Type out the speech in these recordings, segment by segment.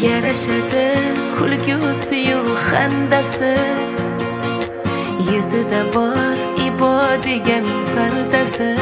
yarashadi kulgusi-yu xandasi, yuzida bor ibo degan pardasi.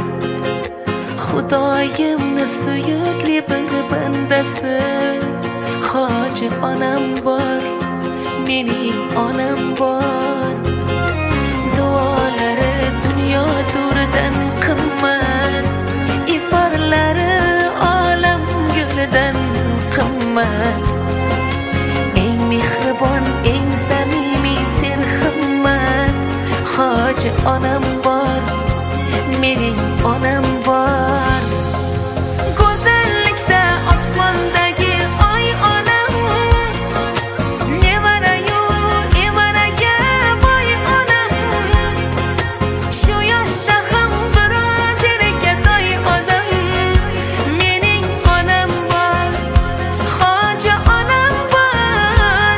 Xudoyimni suyukli bir bandasi, Hoji onam bor, mening onam bor. Duolari dunyo to'ridan qimmat, iforlari olam gulidan qimmat. Eng mehribon, eng samimiy serhimmat, Hoji onam bor, mening onam bor. Go'zallikda osmondagi oy onam, nevarayu evaraga boy onam. Shu yoshda ham biroz erkatoy odam, mening onam bor, Hoji onam bor.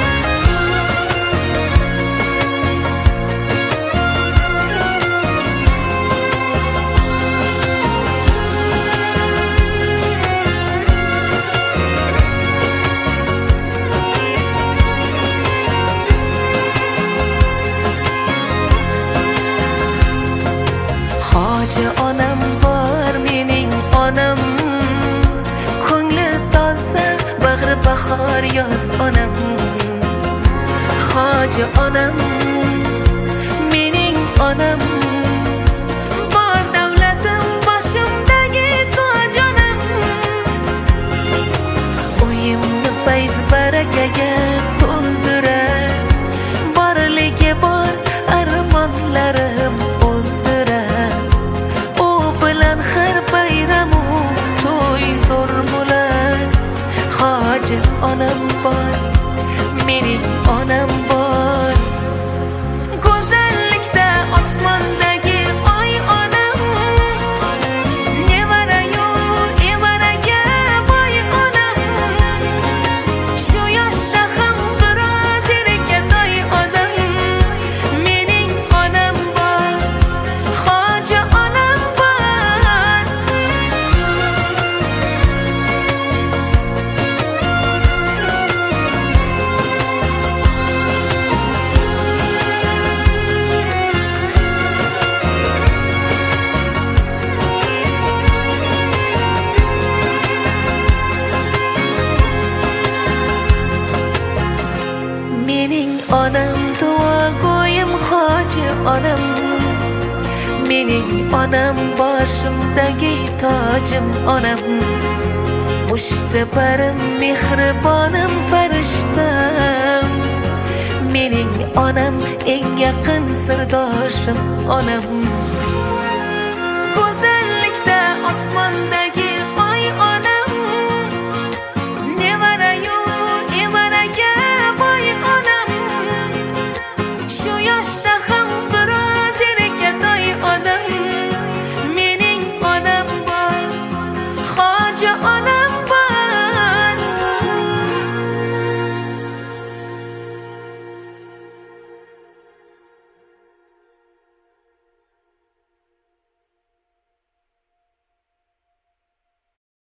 Hoji onam bor, mening onam. Ko'ngli toza, bag'ri bahor yoz onam. Hoji onam, mening onam. Bor davlatim boshimdagi toj onam. Uyimni fayz barakaga to'ldirar, borligi bor armonlarim o'ldirar. Har bayramu to'y zo'r bo'lar. Hoji onam bor, mening onam bor. Go'zallikda osmondagi oy onam, nevarayu evaraga boy onam. Shu yoshda ham biroz erkatoy odam, mening onam bor, Hoji onam bor. Mening onam duogo'yim Hoji onam, mening onam boshimdagi tojim onam. Mushtabarim mehribonim farishtam, mening onam eng yaqin sirdoshim onam. Go'zallikda osmondagi